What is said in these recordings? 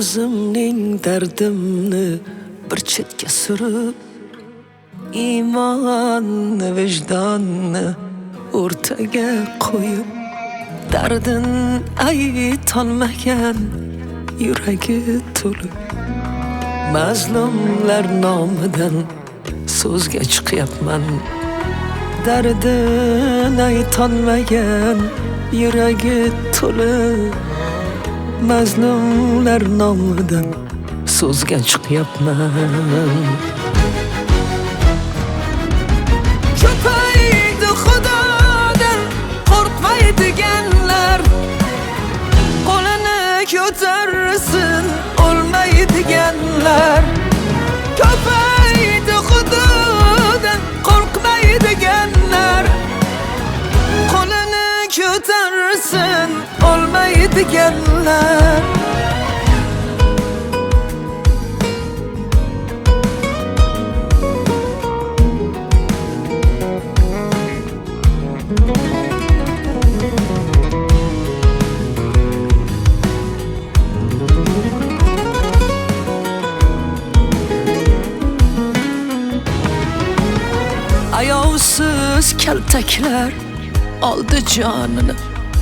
o'zimning dardimni bir chetga surib, iymonni, vijdonni o'rtaga qo'yib, dardin aytolmagan yuragi to'lib, mazlumlar nomidan so'zga chiqyapman. Dardin aytolmagan yuragi to'lib, mazlumlar nomidan so'zga chiqyapman. Ko'paydi Xudodan qo'rqmaydiganlar, qo'lini ko'tarsin o'lmaydiganlar. Ko'paydi Xudodan qo'rqmaydiganlar, qo'lini ko'tarsin o'lmaydiganlar. Ayovsiz kaltaklar oldi jonini,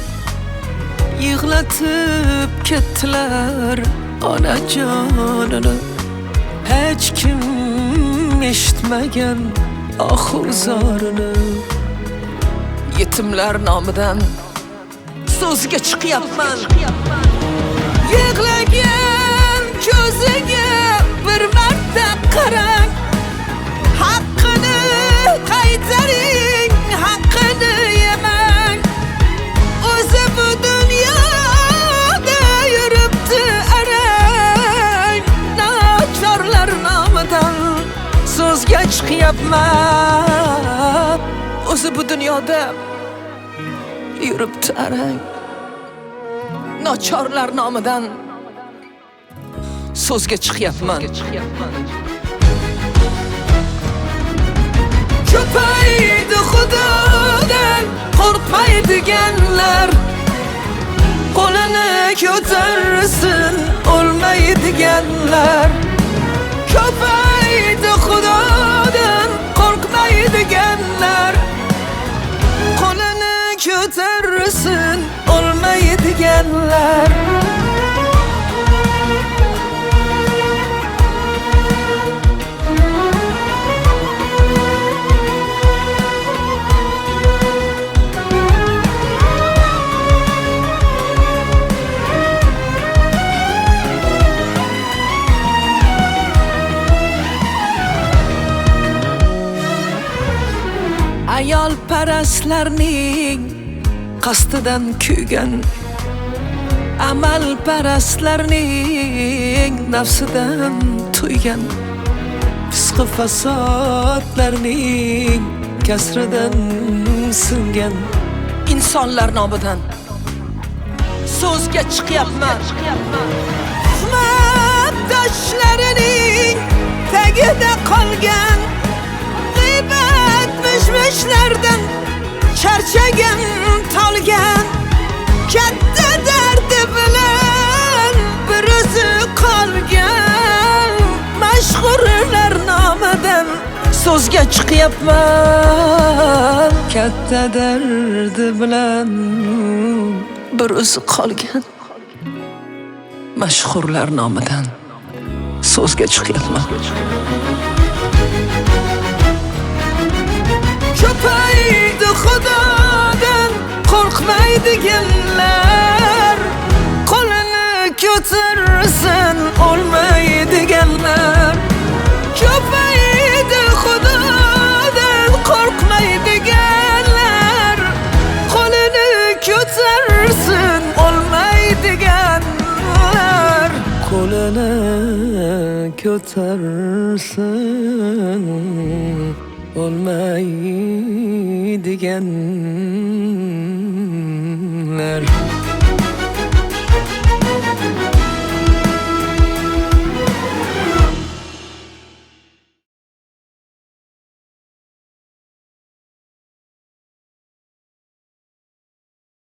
yig'latib ketdilar onajonini. Hech kim eshitmagan oxuzorini, yetimlar nomidan so'zga chiqyapman. Yig'lagan ko'ziga bir marta qarang, haqqini qaytaring, haqqini yemang. O'zi bu dunyoda yuribdi arang, nochorlar nomidan so'zga chiqyapman. O'zi bu dunyoda yuribdi arang, nochorlar nomidan so'zga chiqyapman. Ko'paydi Xudodan qo'rqmaydiganlar, qo'lini ko'tarsin o'lmaydiganlar. Ko'paydi Xudodan qo'rqmaydiganlar, qo'lini ko'tarsin o'lmaydiganlar. Ayol parastlarning qasdidan kuygan, amal parastlarning nafsidan tuygan, fisq fasodlarning kasridan singan insonlar nomidan so'zga chiqyapman. Xizmatdoshlarining tagida qolgan, mishmishlardan charchagan, tolgan, katta dardi bilan bir o'zi qolgan, mashhurlar nomidan so'zga chiqyapman. Katta dardi bilan bir o'zi qolgan, mashhurlar nomidan so'zga chiqyapman. Ko'paydi Xudodan qo'rqmaydiganlar, qo'lini ko'tarsin o'lmaydiganlar. Ko'paydi Xudodan qo'rqmaydiganlar, qo'lini ko'tarsin o'lmaydiganlar. Qo'lini ko'tarsin olmaydiganlar.